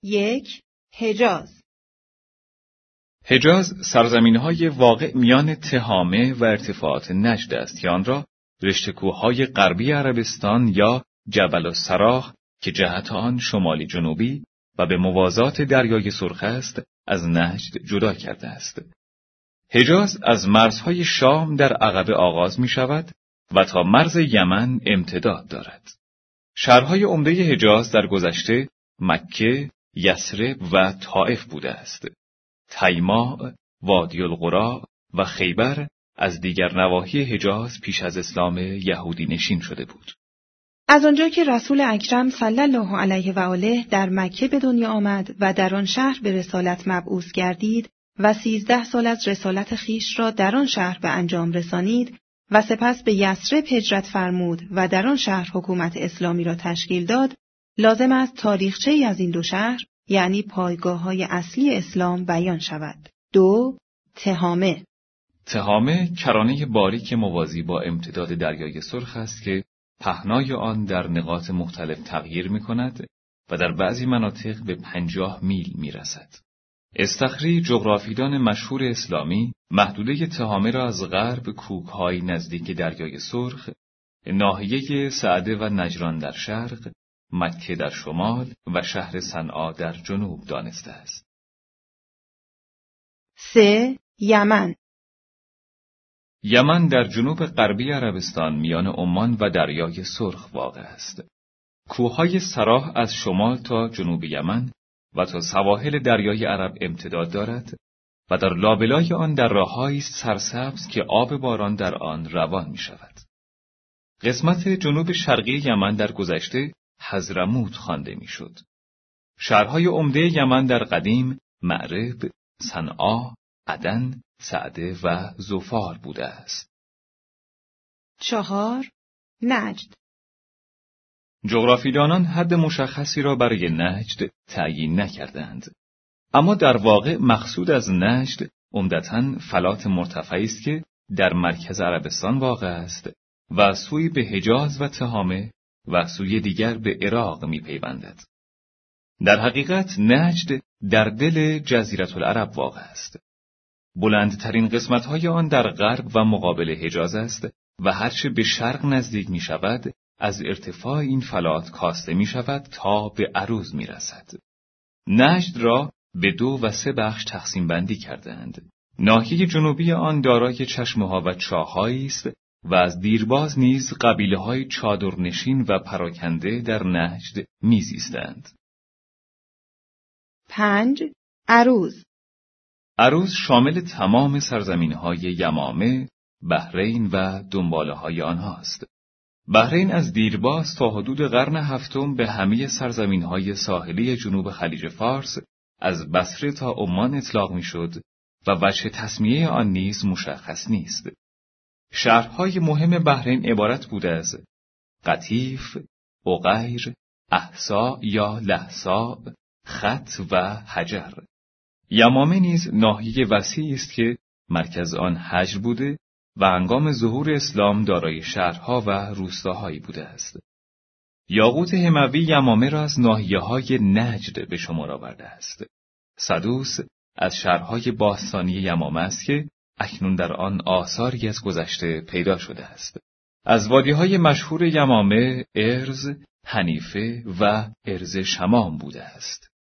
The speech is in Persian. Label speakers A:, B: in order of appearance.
A: 1. حجاز.
B: حجاز سرزمین‌های واقع میان تهامه و ارتفاعات نجد است که آن را رشته کوه‌های غربی عربستان یا جبل السراح که جهت آن شمالی جنوبی و به موازات دریای سرخ است از نجد جدا کرده است. حجاز از مرزهای شام در عقبه آغاز می شود و تا مرز یمن امتداد دارد. شهرهای عمده حجاز در گذشته مکه، یثرب و طائف بوده است. تیماء، وادی القری و خیبر از دیگر نواحی حجاز پیش از اسلام یهودی نشین شده بود.
A: از آنجا که رسول اکرم صلی الله علیه و آله در مکه به دنیا آمد و در آن شهر به رسالت مبعوث گردید و 13 سال از رسالت خیش را در آن شهر به انجام رسانید و سپس به یثرب هجرت فرمود و در آن شهر حکومت اسلامی را تشکیل داد، لازم است تاریخچه‌ای از این دو شهر، یعنی پایگاه‌های اصلی اسلام بیان شود. 2. تهامه.
B: تهامه کرانه باریک موازی با امتداد دریای سرخ است که پهنای آن در نقاط مختلف تغییر می‌کند و در بعضی مناطق به 50 میل می‌رسد. استخری جغرافیدان مشهور اسلامی محدوده تهامه را از غرب کوه‌های نزدیک دریای سرخ، ناحیه سعده و نجران در شرق، مکه در شمال و شهر صنعا در جنوب دانسته است.
A: 3. یمن.
B: یمن در جنوب غربی عربستان میان عمان و دریای سرخ واقع است. کوههای سراح از شمال تا جنوب یمن و تا سواحل دریای عرب امتداد دارد و در لابلای آن دره‌هایی سرسبز که آب باران در آن روان می شود. قسمت جنوب شرقی یمن در گذشته حضرموت خوانده می شد. شهرهای عمده یمن در قدیم مأرب، صنعا، عدن، سعده و ظفار بوده است.
A: 4. نجد.
B: جغرافیدانان حد مشخصی را برای نجد تعیین نکردند. اما در واقع مقصود از نجد عمدتاً فلات مرتفعی است که در مرکز عربستان واقع است و سوی به حجاز و تهامه و سوی دیگر به عراق می‌پیوندد. در حقیقت نجد در دل جزیره العرب واقع است. بلندترین قسمت‌های آن در غرب و مقابل حجاز است و هرچه به شرق نزدیک می‌شود از ارتفاع این فلات کاسته می‌شود تا به عروض می‌رسد. نجد را به 2 و 3 بخش تقسیم بندی کردند. ناحیه جنوبی آن دارای چشمه‌ها و چاه‌هایی است و از دیرباز نیز قبیله‌های چادرنشین و پراکنده در نجد میزیستند.
A: 5. عروض.
B: عروض شامل تمام سرزمین‌های یمامه، بحرین و دنباله‌های آنهاست. بحرین از دیرباز تا حدود قرن هفتم به همه سرزمین‌های ساحلی جنوب خلیج فارس از بصره تا عمان اطلاق می‌شد و وجه تسمیه آن نیز مشخص نیست. شهرهای مهم بحرین عبارت بوده از قطیف، عقیر، احسا یا لحسا، خط و حجر. یمامه نیز ناحیه وسیعی است که مرکز آن حجر بوده و هنگام ظهور اسلام دارای شهرها و روستاهایی بوده است. یاقوت حموی یمامه را از ناحیه‌های نجد به شمار آورده است. سدوس از شهرهای باستانی یمامه است که اکنون در آن آثاری از گذشته پیدا شده است. از وادی‌های مشهور یمامه ارز، حنیفه و ارز شمام بوده است.